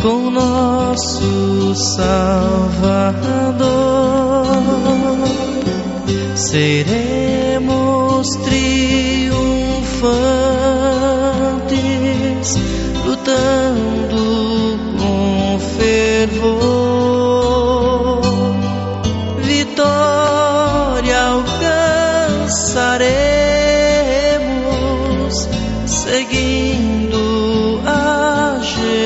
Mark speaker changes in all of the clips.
Speaker 1: com nosso Salvador. Seremos triunfantes, lutando com fervor. Vitória alcançaremos, seguindo a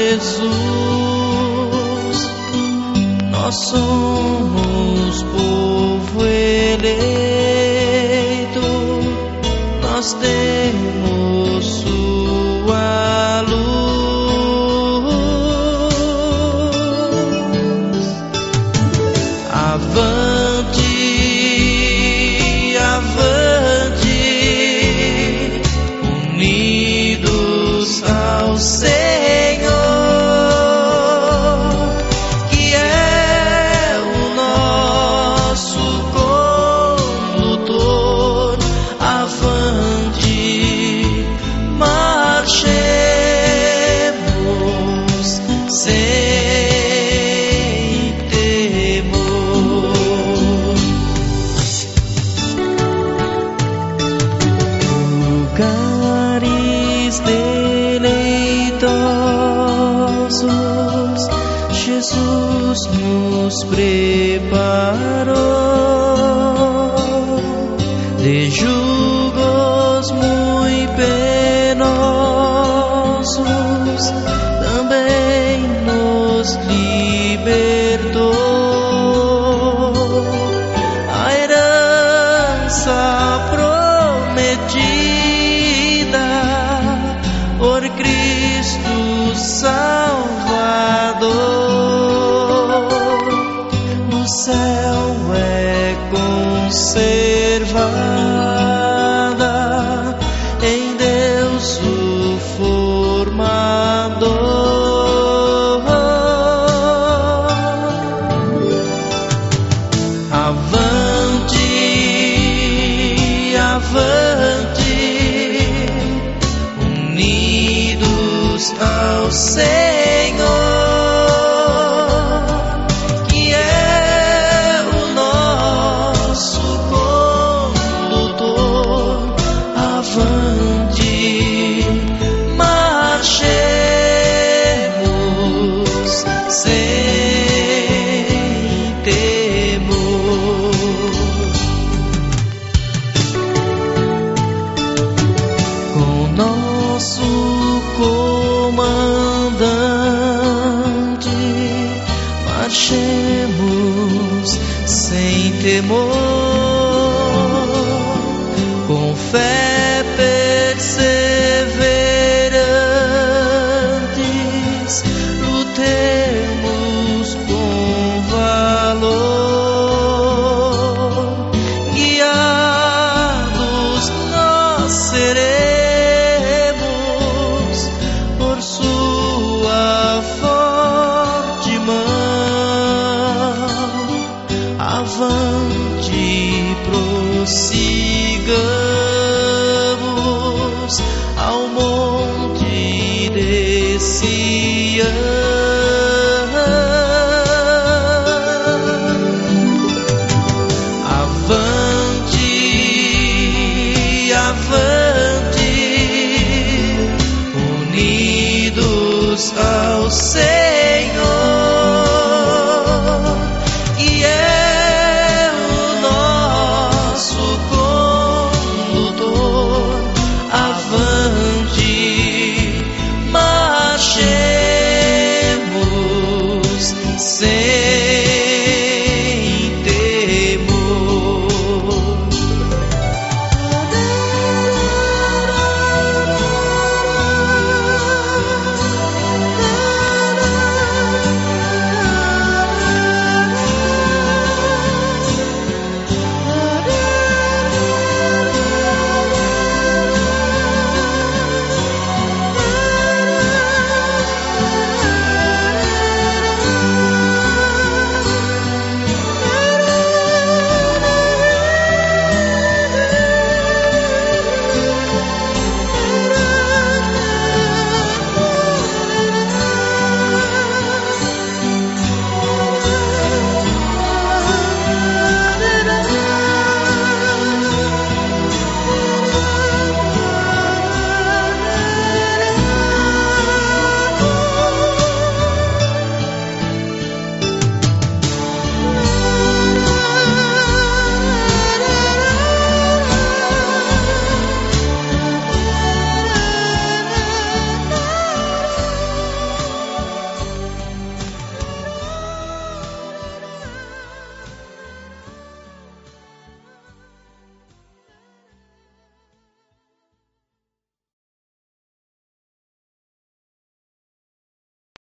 Speaker 1: Jesus. Nós somos povo eleito, nós temos sua luz. Avante, avante, unidos ao Senhor, que é o nosso condutor. Avante, marchemos sem temor. Lugares deleitosos Jesus nos preparou, de jugos muito penosos também nos libertou. A herança prometida por Cristo Salvador, no céu é conservada em Deus o formador. Avante, avante, unidos ao Senhor, que é o nosso condutor. Avante, marchemos sem temor. Com nosso comandante marchemos sem temor, com fé perseverantes lutemos